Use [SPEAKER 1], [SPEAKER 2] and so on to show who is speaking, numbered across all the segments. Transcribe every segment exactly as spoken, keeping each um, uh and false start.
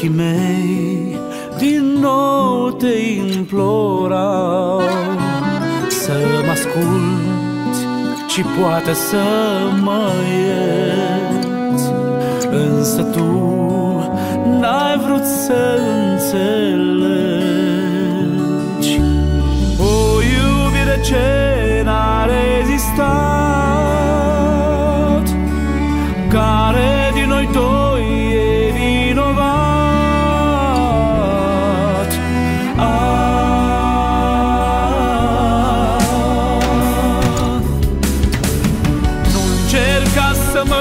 [SPEAKER 1] Ochii mei din nou te implorau să mă asculți și poate să mă ierți, însă tu n-ai vrut să înțelegi. O iubire ce n-a rezistat, care din noi doi e vinovat. Ah, nu încerca să mă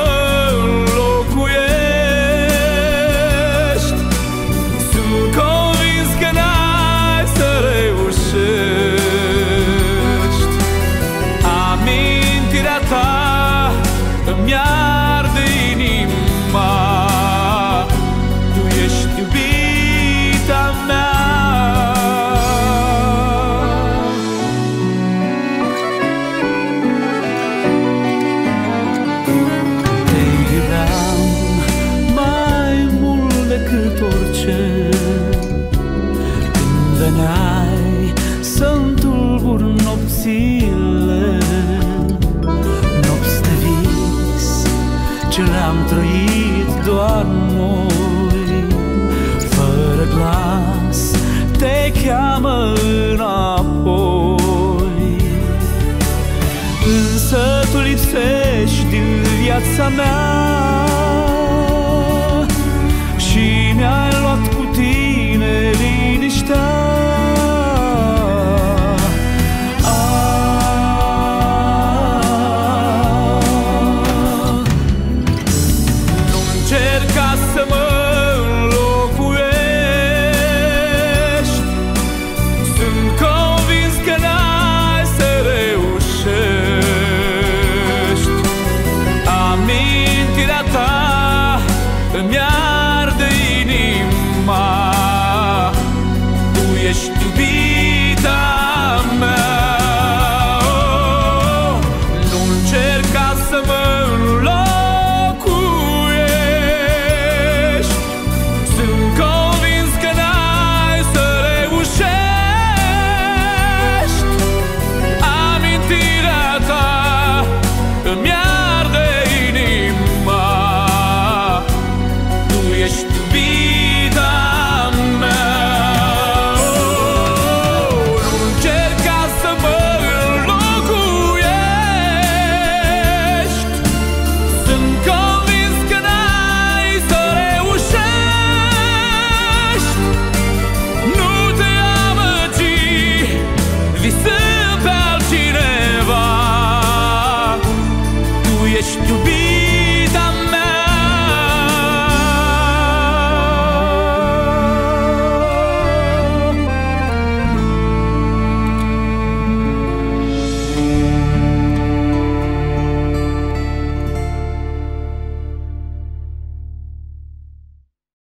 [SPEAKER 1] înlocuiești, sunt convins că n-ai să reușești. Amintirea ta îmi arde inima, tu ești iubita mea. Te iubeam mai mult decât orice, când veneai să-mi tulburi nopțile, nopți de vis ce le-am trăit doar noi. Fără glas te cheamă înapoi, însă tu lipsești din viața mea și mi-ai